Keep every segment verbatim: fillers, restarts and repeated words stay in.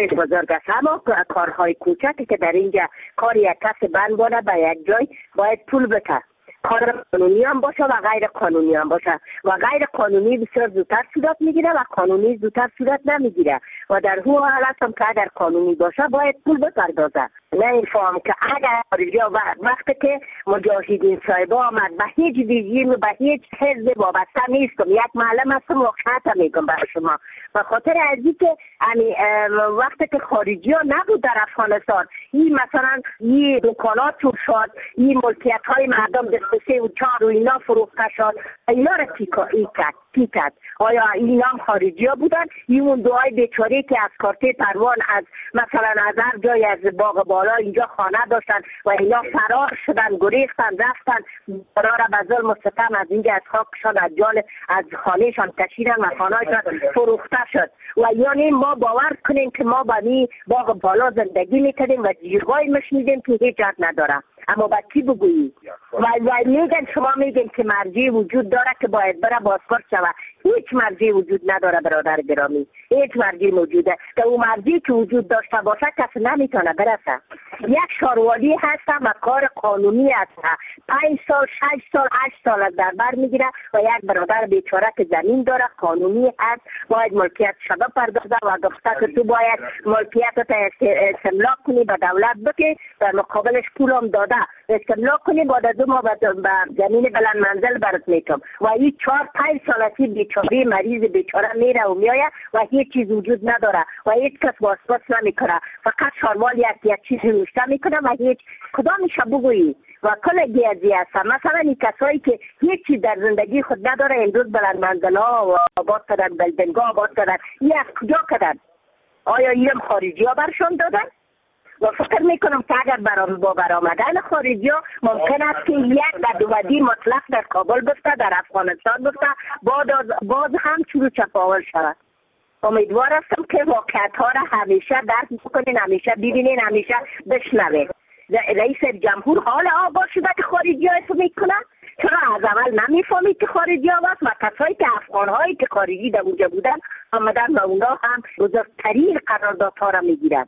کارهای بزرگ است، اما کارهای کوچکی که در اینجا کار یک کس بند بانه به یک جای باید پول بده. کار قانونی هم باشه و غیر قانونی هم باشه و غیر قانونی بسیار زودتر صورت میگیره و قانونی زودتر صورت نمیگیره و در هو حالت هم که اگر قانونی باشه باید پول بپردازه. نه اینفهم که اگر وقتی که مجاهدین صاحب آمد به هیچ ویژیم و به هیچ حزب وابسته نیستم، یک معلم هستم واقعیت میگم برای شما، به خاطر ازی که وقتی که خارجی ها نبود در افغانستان، این مثلا این دکانات چور شد، این ملکیت های مردم دست سه و چهار و اینا فروخته شد، اینا را تیکایی کرد تیکت. آیا اینا هم خارجی ها بودن؟ این اون دوهای بیچاره که از کارته پروان از مثلا از هر جای از باغ بالا اینجا خانه داشتن و اینا فرار شدن، گریختن، رفتن، برای را به ظلم و ستم از اینجا از خاکشان از جال از خانهشان کشیدن و خانهشان فروخته شد. و یعنی ما باور کنیم که ما با این باغ بالا زندگی میکردیم و جیرگاهی مشنیدیم که هیچ جد نداره، اما با کی بگویی؟ و, و میگن شما میگن که مرجع وجود داره که باید بره بازپرس شود. هیچ مرجع وجود نداره برادر گرامی، هیچ مرجع موجوده که اون مرجعی که وجود داشته باشه کسی نمیتونه برسه. یک شاروالی هست و کار قانونی است، پنج سال شش سال هشت سال از در بر میگیره و یک برادر بیچاره که زمین داره قانونی هست باید ملکیت شده پردازه و گفته که تو باید ملکیت تا استملاک کنی به دولت بکی، در مقابلش پول هم داده استملاک کنی، بعد دو ماه به زمین بلند منزل برات میتم و این چهار پنج سالتی بیچاره مریض بیچاره میره و میآید و هیچ چیز وجود نداره و هیچ کس واسطه نمیکنه، فقط شاروال یک یک چیزی روشته میکنه و هیچ کدامش بگویی و کل گیازی هست. مثلا این کسایی که هیچ چیز در زندگی خود نداره امروز بلند منزل‌ها و آباد کردن، بلدنگاه آباد کردن، این از کجا کردن؟ آیا اینم خارجی ها برشان دادن؟ و فکر میکنم که اگر برام با برآمدن خارجی ها ممکن است که یک بدودی مطلق در کابل بفته، در افغانستان بفته، بعد باز هم چورو چپاول شود. امیدوار هستم که واقعیت ها را همیشه درک بکنین، همیشه ببینین، همیشه بشنوین. رئیس جمهور حال آبا شده که خارجی ها تو میکنن؟ چرا از اول نمیفهمید که خارجی ها هست و کسایی که افغان هایی که خارجی در اونجا بودن آمدن و اونا هم بزرگترین قراردادها را میگیرن.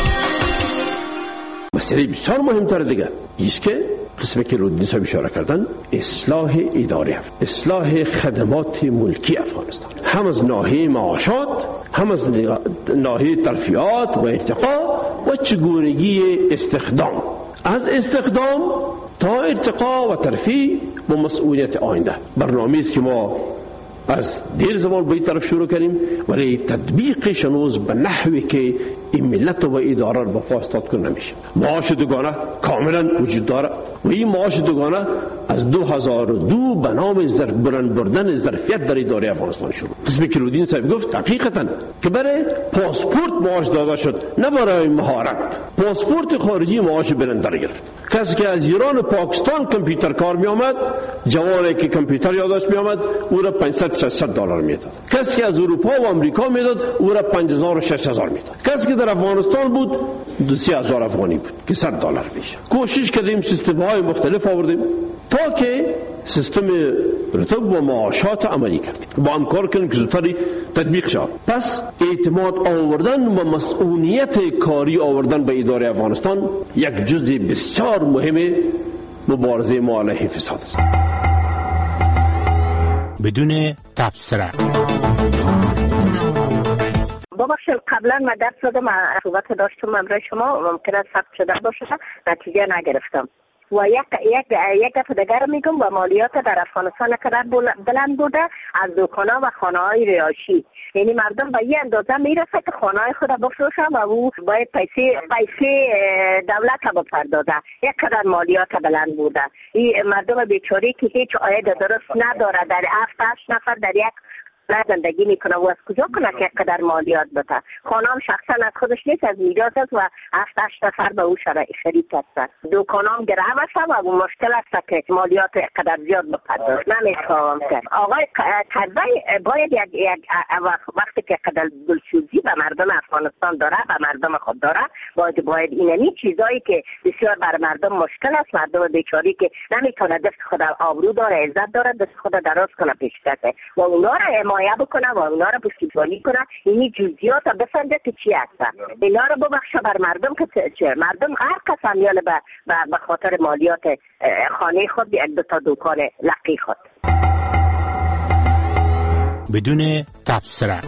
مسئله بسیار مهمتر دیگه ایست که قسمی که رودنی صاحب اشاره کردن، اصلاح اداره، اصلاح خدمات ملکی افغانستان، هم از ناحیه معاشات، هم از ناحیه ترفیعات و ارتقا و چگونگی استخدام، از استخدام تا ارتقا و ترفیع با مسئولیت آینده. برنامه‌ای است که ما از دیر زمان به این طرف شروع کردیم ولی تطبیقش هنوز به نحوی که این ملت و اداره رو به پا استاد کنه نمیشه. معاش دوگانه کاملا وجود داره و این معاش دوگانه از دو هزار و دو به نام بلند بردن ظرفیت در اداره افغانستان شروع. قسمی که رودین صاحب گفت حقیقتا که برای پاسپورت معاش داده شد، نه برای مهارت. پاسپورت خارجی معاش بلندتر گرفت. کسی که از ایران و پاکستان کامپیوتر کار می آمد، جوانی که کامپیوتر یادش می آمد او را پانصد ششصد دلار میداد. کسی که از اروپا و آمریکا میداد او را پنج هزار و شش هزار میداد. کسی که در افغانستان بود دو سه هزار افغانی بود که صد دلار میشه. کوشش کردیم سیستم های مختلف آوردیم تا که سیستم رتب و معاشات عملی کردیم، با هم کار کنیم که زودتر تطبیق شود. پس اعتماد آوردن و مسئولیت کاری آوردن به اداره افغانستان یک جزء بسیار مهم مبارزه ما علیه فساد است. بدون تبصره ببخشید قبلا من درس دادم، صحبت داشتم برای شما، ممکن است ثبت شده باشه، نتیجه نگرفتم. و یک یک یک دفعه دیگر میگم و مالیات در افغانستان قدر بلند بوده از دکانا و خانه‌های رهاشی، یعنی مردم به این اندازه میرسه که خانه‌های خود بفروشن و او باید پیسه پیسه دولت بپردازه. یک قدر مالیات بلند بوده. این مردم بیچاره که هیچ عاید درست نداره، در هفت هشت نفر در یک زندگی میکنه و از کجا کنه که قدر مالیات بده؟ خانم شخصا از خودش نیست، از میراث است و هفت هشت نفر به او شریک هستند. دکانام گرم است و مشکل است که مالیات قدر زیاد بپرداز. نمیفهمم که آقای قضایی باید یک یک وقتی که قدر دلسوزی به مردم افغانستان داره، به مردم خود داره، باید باید اینمی چیزایی که بسیار بر مردم مشکل است، مردم بیچاری که نمیتونه دست خود آبرو داره، عزت داره، دست خود دراز کنه پیش کسه و اونا را حمایه بکنه و اونا رو پشتیبانی کنه، این جزئیات رو بفهمه که چی هست. اینا رو ببخشه بر مردم که چه مردم هر کس همیان به خاطر مالیات خانه خود یک دو تا دکان لقی خود بدون تبصره.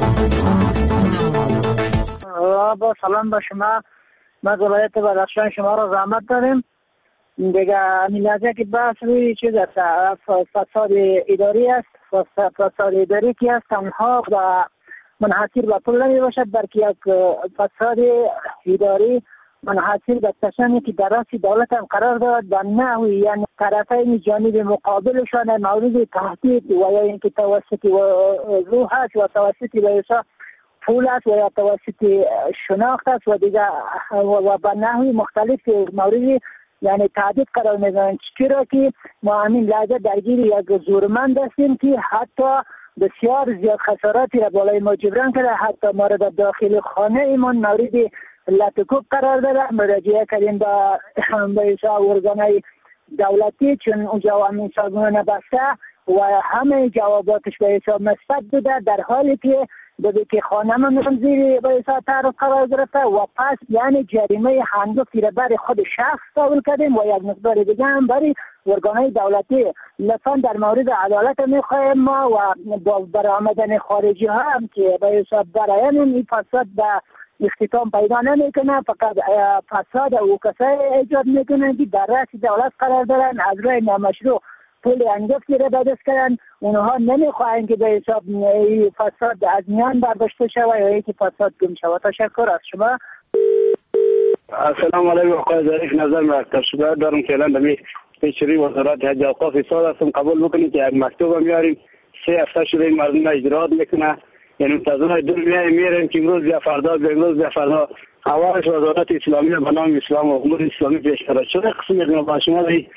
با سلام به شما، ما ولایت بدخشان شما را زحمت داریم دیگه. میلازه که بحث روی چیز است، فساد اداری است. فساد اداری که است تنها و منحصر به پول نمی باشد، بلکه یک فساد اداری منحصر به کسانی که در راس دولت هم قرار دارد و نحوی یعنی طرفین جانب مقابلشان مورد تهدید و یا اینکه توسط روح است و توسط به پول است و یا توسط شناخت است و دیگه و به نحوی مختلف مورد یعنی تهدید قرار میدن، چرا که ما همین لحظه درگیر یک زورمند هستیم که حتی بسیار زیاد خساراتی را بالای ما جبران کرده، حتی ما را در داخل خانه ایمان مورد لطکوب قرار داده. مراجعه کردیم به به ارگانهای دولتی چون اونجا همین سازمان بسته و همه جواباتش به حساب مثبت بوده، در حالی که بوده که خانه من زیر به حساب تعرف قرار گرفته و پس یعنی جریمه هنگفتی را برای خود شخص قبول کردیم و یک مقدار دیگه هم برای ارگانهای دولتی. لطفا در مورد عدالت میخواهیم ما و با برآمدن خارجی ها هم که به حساب برای این فساد به اختتام پیدا نمیکنه، فقط فساد و کسای ایجاد میکنن که در رأس دولت قرار دارن، از روی نامشروع پول انگفتی را به دست کردن. اونها نمیخواهند که به حساب فساد از میان برداشته شود یا اینکه فساد گم شود. تشکر از شما. السلام علیکم آقای ظریف، نظر مرکز شما دارم که الان دمی پیشری وزارت حج اوقاف ایستاد هستم، قبول بکنید که یک مکتوب میاریم سه هفته شده این مردم اجرات میکنه، یعنی منتظر دو میای میریم که امروز یا فردا به امروز یا فردا اولش وزارت اسلامی به نام اسلام و امور اسلامی پیش کرده شده. قسم با شما دی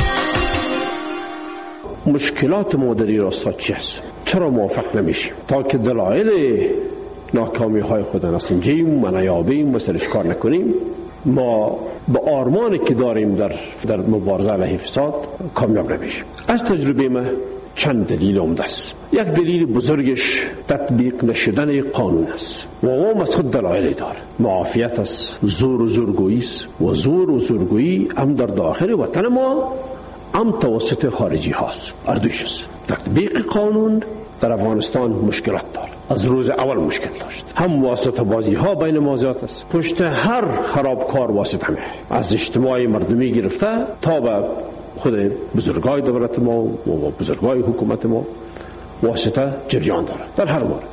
مشکلات ما در این راستا چی است؟ چرا موافق نمیشیم؟ تا که دلایل ناکامی های خود نسنجیم و نیابیم و سرش کار نکنیم، ما با آرمانی که داریم در در مبارزه علیه فساد کامیاب نمیشیم. از تجربه ما چند دلیل عمده است. یک دلیل بزرگش تطبیق نشدن قانون است و اون از خود دلایل داره. معافیت است، زور و زورگویی است و زور و زورگویی هم در داخل وطن ما هم توسط خارجی هاست. اردوش است. تطبیق قانون در افغانستان مشکلات داره، از روز اول مشکل داشت. هم واسطه بازی ها بین ما زیاد است، پشت هر خرابکار واسطه همه، از اجتماعی مردمی گرفته تا به خود بزرگای دولت ما و بزرگای حکومت ما واسطه جریان داره در هر مورد.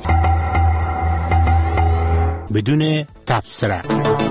بدون تبصره.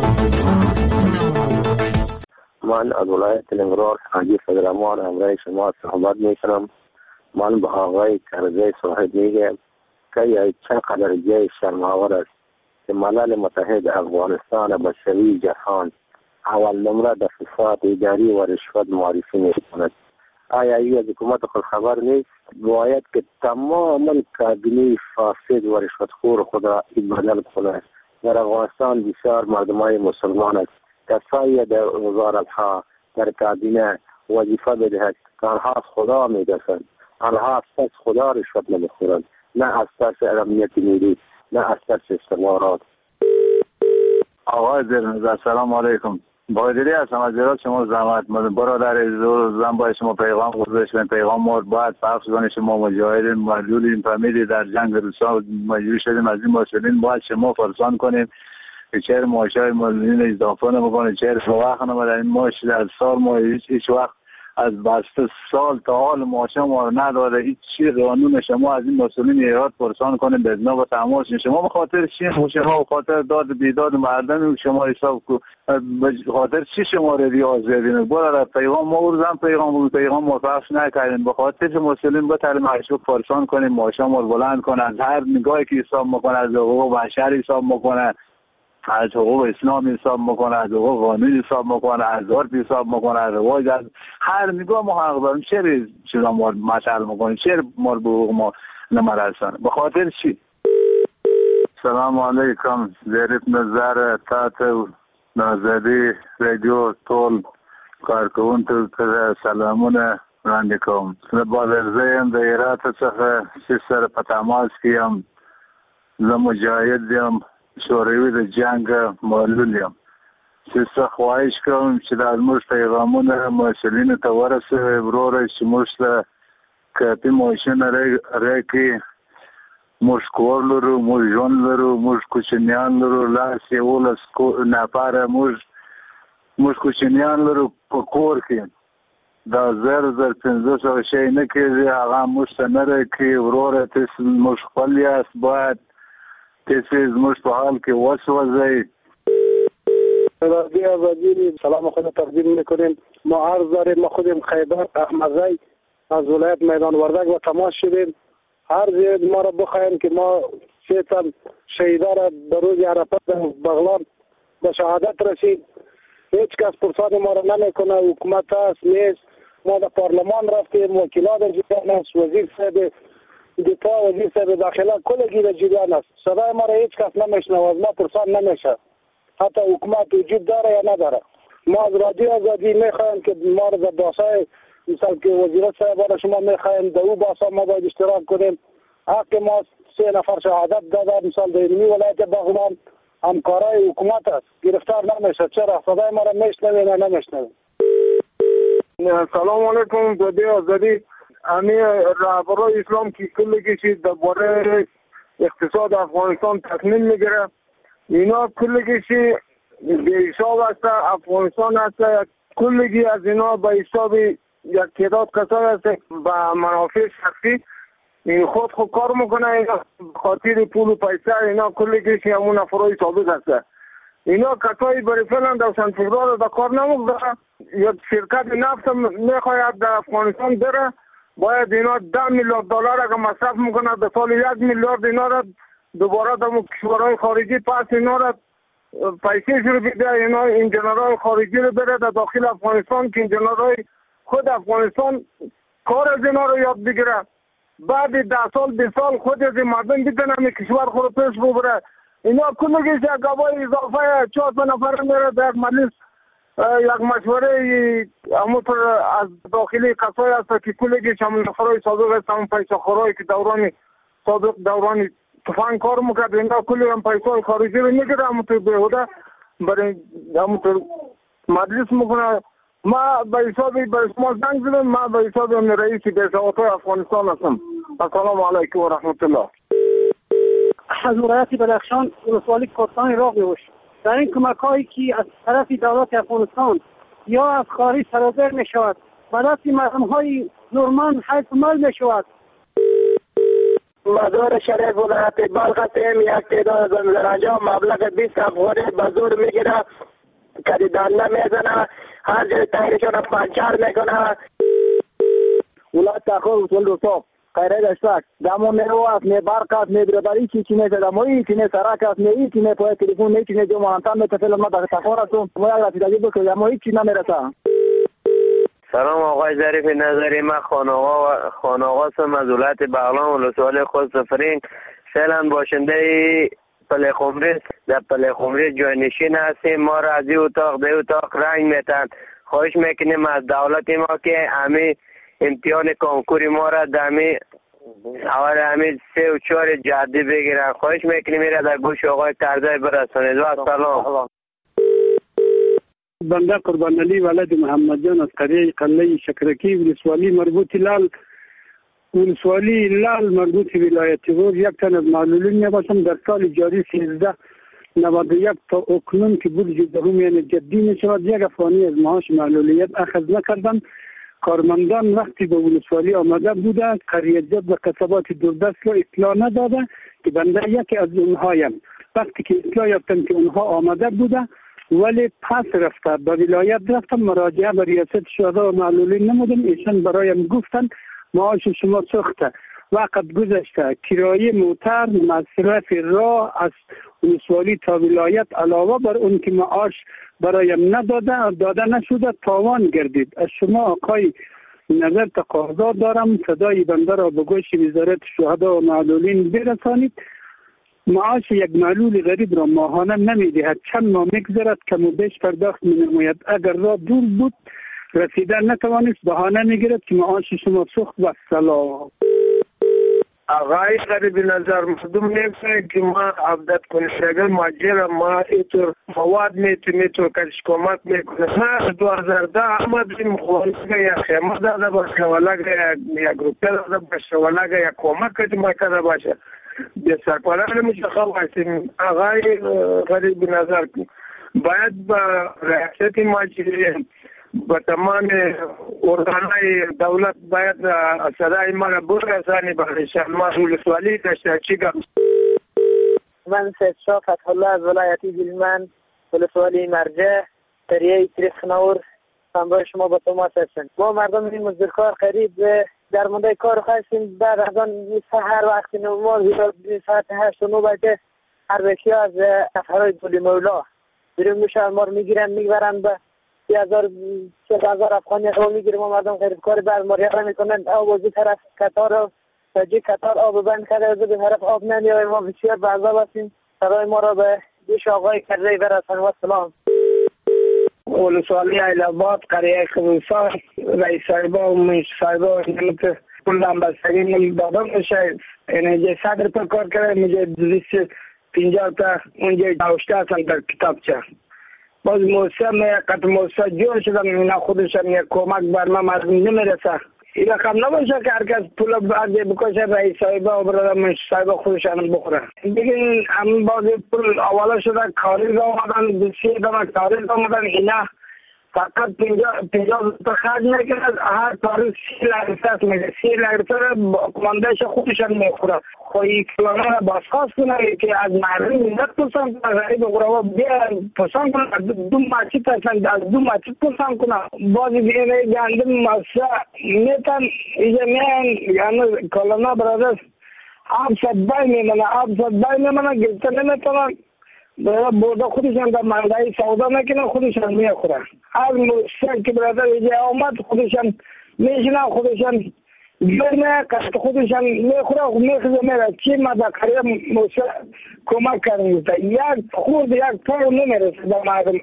من از ولایت تلنگرار حاجی صدرمان امرای شما صحبت میکنم. من به آقای کرزی صاحب میگم که یا چقدر جای شرم‌آور است که ملل متحد افغانستان به شوی جهان اول نمره در فساد اداری و رشوت معرفی میکند. آیا این از حکومت خود خبر نیست؟ باید که تماما کابینه فاسد و رشوتخور خود را بدل کند. در افغانستان بسیار مردمای مسلمان است. کسایی در وزارتها در کابینه وظیفه بدهد که آنها از خدا میدهند، آنها از پس خدا رشوت نمیخورند، نه از پس امنیت ملی، نه از پس استخبارات. آقای زیرنظر سلام علیکم. بایدری هستم از ایران. شما زحمت برادر زن باید شما پیغام گذاشتن، پیغام ما باید پخش کنید. شما مجاهدین مجلولین فهمیدی در جنگ روسا مجبور شدیم از این مسئولین باید شما فرسان کنیم که چهر معاشای مولین اضافه نمیکنه، چهر وقت نمیده. این معاش در سال ما هیچ وقت از بسته سال تا حال معاش ما رو نداره. هیچ چی قانون شما از این مسئولین ایراد پرسان کنیم به ازنا با تماس. شما به خاطر چی؟ شما به خاطر داد بیداد مردم شما حساب کو به خاطر چی شما رو ریاض زدین؟ برای پیغام ما روزم پیغام پیغام موافق نکردین. به خاطر مسئولین به تعلیم معشوق پرسان کنیم، معاش ما رو بلند کنن، از هر نگاهی که حساب میکنه، از حقوق بشر حساب میکنه، از حقوق اسلام حساب میکنه، از حقوق قانون حساب میکنه، از عرف حساب میکنه، از رواج، از هر نگاه ما حق داریم. چرا چیزا ما مطرح میکنیم؟ چرا ما به حقوق ما نمیرسن؟ به خاطر چی؟ سلام علیکم. ظریف نظر تحت نازدی رادیو طول کارکون تو سلامونه وړاندې کوم. زه بادرزی یم، د هرات څخه سیس سره په تماس کې یم. زه مجاهد یم، شوروي د جنګ معلول یم. سیس څخه خواهش کوم چې دا زموږ پیغامونه مسؤلینو ته ورسوي وروره، چې موږ ته کافي معاشونه راکړي. موږ کور لرو، موږ ژوند لرو، موږ کوچنیان لرو، لاس یولس نفره موږ موږ کوچنیان لرو په کور کې. دا زر زر پنځه سوه شی نه کېږي، هغه موږ ته نه راکړي. وروره تاسې موږ خپل یاست، باید تاسې زموږ په حال کې وسوځئ. رادیو آزادی سلام خود تقدیم میکنیم. ما عرض داریم، ما خودیم خیبر احمدزی از ولایت میدان وردک و تماس شدیم. هر زید ما را بخواهیم که ما سه تن شهیدا را به روز عرفات بغلان به شهادت رسید. هیچ کس پرسان ما را نمیکنه. حکومت است نیست. ما در پارلمان رفتیم، وکیلان در جریان است، وزیر صاحب دفاع، وزیر صاحب داخله کلگی در جریان است. صدای ما را هیچ کس نمیشنوه، از ما پرسان نمیشه. حتی حکومت وجود داره یا نداره. ما از رادیو آزادی میخوایم که ما را در باسای مثلا که وزیرت صاحب را شما میخوایم در او باسا ما باید اشتراک کنیم. حق ما سه نفر شهادت داده، مثال در اینمی ولایت بغلان همکارای حکومت است، گرفتار نمیشه. چرا؟ صدای ما را میشنوه یا نمیشنوه؟ سلام علیکم. رادیو آزادی امی رهبرای اسلام که کلی کشید درباره اقتصاد افغانستان تصمیم میگیره، اینا کلی کشی به حساب است افغانستان است. کلی از اینا به حساب یک تعداد کسایی است به منافع شخصی این خود خود کار میکنه. اینا خاطر پول و پیسه اینا کلی کشی همون افرای ثابت است. اینا کسایی برای فعلا در سنتفرار در کار نموگذاره. یک شرکت نفت میخواید در افغانستان بره، باید اینا ده میلیارد دلار اگر مصرف میکنه در سال یک میلیارد اینا را دوباره در کشورهای خارجی پس اینا را پیسه شروع بیده. اینا انجینرهای خارجی رو بره در داخل افغانستان که انجینرهای خود افغانستان کار از اینا رو یاد بگیره. بعد ده سال بیست سال خود از مردم بدن همین کشور خود پیش ببره. اینا کلگیش یک گواه اضافه چهار تا نفر میره در یک مجلس یک مشوره همونطور از داخلی کسایی هست که کلگیش همون نفرهای سابق هست، همون پیسه خورایی که دوران سابق دوران تفنگ کار میکرد. اینا کلی هم پیسه خارجی رو میگیره همونطور بیهوده برای همونطور مجلس میکنه. ما به حساب به شما زنگ زدم، ما به حساب رئیس بی‌ثبات افغانستان هستم. السلام علیکم و رحمت الله. از ولایت بدخشان ولسوالی کوهستان راغیوش در این کمک هایی که از طرف دولت افغانستان یا از خارج صادر می شود به دست مردم های نورمند حیث مال می شود. مزار شریف ولایت بلخ هستیم. یک تعداد زنجا مبلغ بیست افغانی به زور میگیره، خریدار نمیزنه، هر جای تایرشون رو پنچر میکنه. ولایت تخار وصول دوستو خیره داشتک دمو نیرو است، نه برق است، نه برابری چی چی نه دمویی چی نه سرک است، نه ای چی نه پای تلفن، نه چی نه جو مانتان متفل ما در تخار هستم. ما یک رفیقی بکو دمویی چی نمیرسه. سلام آقای ظریف نظری، من خانآقا خانآقا هستم از ولایت بغلان ولسوالی خود سفرین. فعلا باشنده پل خمری در پل خمری جانشین هستیم. ما را از این اتاق به اتاق رنگ میتن. خواهش میکنیم از دولت ما که همین امتحان کنکوری ما را دمی اول همین سه و چهار جدی بگیرن. خواهش میکنیم میره در گوش آقای کرزی برسانید. و سلام. بنده قربان علی ولد محمد جان از قریه قلعه شکرکی ولسوالی مربوط لال ولسوالی لال مربوط ولایت غور یک تن از معلولین میباشم. در سال جاری سیزده نود و یک تا اکنون که برج دهم یعنی جدی میشود یک افغانی از معاش معلولیت اخذ نکردم. کارمندان وقتی به ولسوالی آمده بوده قریه جد و قصبات دوردست را اطلاع نداده که بنده یکی از اونهایم. وقتی که اطلاع یافتم که اونها آمده بوده ولی پس رفته به ولایت رفتم، مراجعه به ریاست شهدا و معلولین نمودم. ایشان برایم گفتن معاش شما سخته، وقت گذشته، کرایه موتر، مصرف راه از ولسوالی تا ولایت علاوه بر اون که معاش برایم نداده داده نشده تاوان گردید. از شما آقای نظر تقاضا دارم صدای بنده را به گوش وزارت شهدا و معلولین برسانید. معاش یک معلول غریب را ماهانه نمیدهد، چند ماه میگذرد کم و بیش پرداخت می نماید. اگر راه دور بود رسیدن نتوانست بهانه میگیرد که معاش شما سوخت و سلام. آقای غریب نظر مردم نمی‌فهمند که ما عبدت کنشگر ماجر ما اینطور مواد میتونیم اینطور کش کمک میکنه. ما دو هزار ده آمد این مخوانگه یا خیمه داده باشه ولگه یا گروپه داده باشه ولگه یا کمک کتی ما کده باشه به سرپران میشه خواستیم. آقای غریب نظر باید با ریاست ماجر با تمام ارگانهای دولت باید صدای ما را برسانی برایشان. ما ولسوالی داشته چی گفت؟ من سید شاه فتح الله از ولایتی گیلمن ولسوالی مرجع قریه تریخنور همراه شما با تماس هستیم. ما مردم این مزدورکار قریب در مونده کار خواستیم. بعد از آن سحر وقتی نماز ساعت هشت و نه بجه هر وکی از افرای دولی مولا بیرون میشن ما رو میگیرن میبرن به سی هزار سی هزار افغانی رو میگیریم و مردم غریب کار بعد ما ریخه میکنن آب از طرف قطار رو تاجی قطار آب بند کرده از به طرف آب نمیاره. ما بسیار بعضا هستیم. سرای ما را به دیش آقای کرده برسن و سلام. ولسوالی ایلاباد قریه خبوسا رئیس صاحبا و منش صاحبا نمت کلم بستگی نمی دادم میشه یعنی جه صدر پر کار کرده میجه دویست پینجا تا اونجا داشته هستن در کتاب چه باز موسیقی می قط موسیقی جور شدن اینا خودشان یک کمک بر ما مردم نمیرسه. این رقم نباشه که هرکس پول بعدی بکشه رئیس صاحبا و برادر منش صاحبا خودشان بخوره. دیگه همین بازی پول اولا شده کاری آمدن بسیار دمه کاری آمدن اینا فقط پینجا تا خرج نکنه هر کاری سی لگرسه میده سی لگرسه کماندهش خودشان میخوره. خوی کلانه را باسخواست کنه که از مردم ملت پسند کنه غریب غربا بیان پسند کنه دو مچی پسند از دو مچی پسند کنه بازی بینه گندم مسا میتن ایجا میان یعنی کلانه برادر آب صدبای میمانه آب صدبای میمانه گلتا نمیتونن برده خودشان در مندهی سودا نکنه خودشان میخورن. از موسیقی که برادر ایجا آمد خودشان میشنه خودشان جرمه قصد خودشان میخوره و میخوره میره چی ما در قریب موسیقی کمک کردیم یک خورد یک پاو نمیرسه در مردم.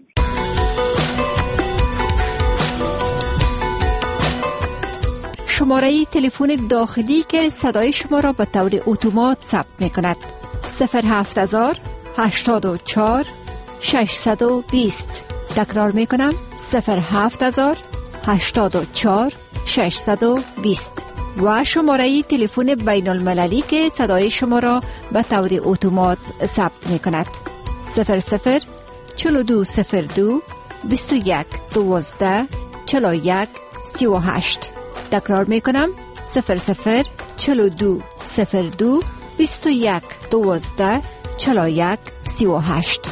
شماره تلفن داخلی که صدای شما را به طور اتومات ثبت می کند صفر هفت هزار هشتاد و چهار ششصد و بیست. تکرار می کنم صفر هفت هزار هشتاد و چهار ششصد و بیست و شماره تلفن بین المللی که صدای شما را به طور اتومات ثبت می کند صفر صفر چهل و دو صفر دو بیست و یک دوازده چهل و یک سی و هشت. تکرار می کنم صفر صفر چهل و دو صفر دو بیست و یک دوازده چهل و یک سی و هشت.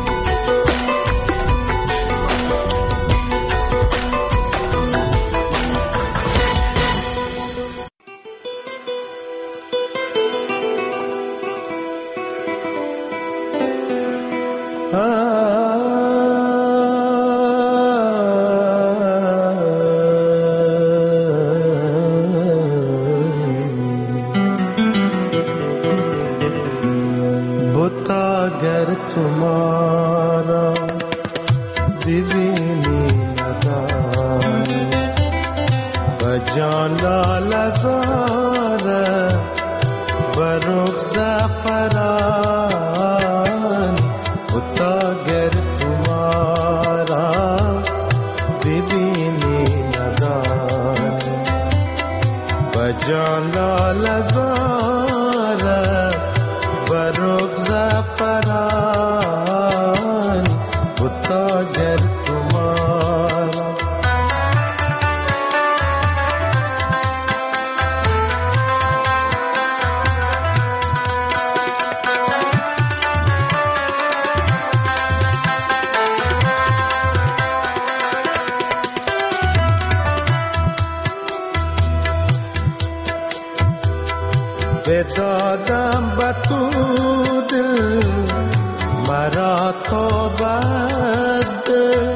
بدادم به تو دل مرا تو بست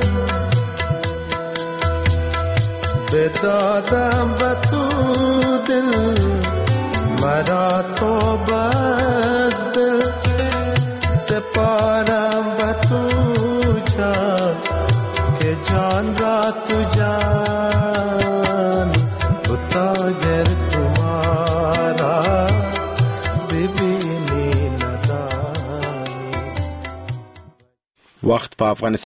بدادم به تو دل مرا تو بست سپارم به تو جان که جان را تو جان وقت په افغانستان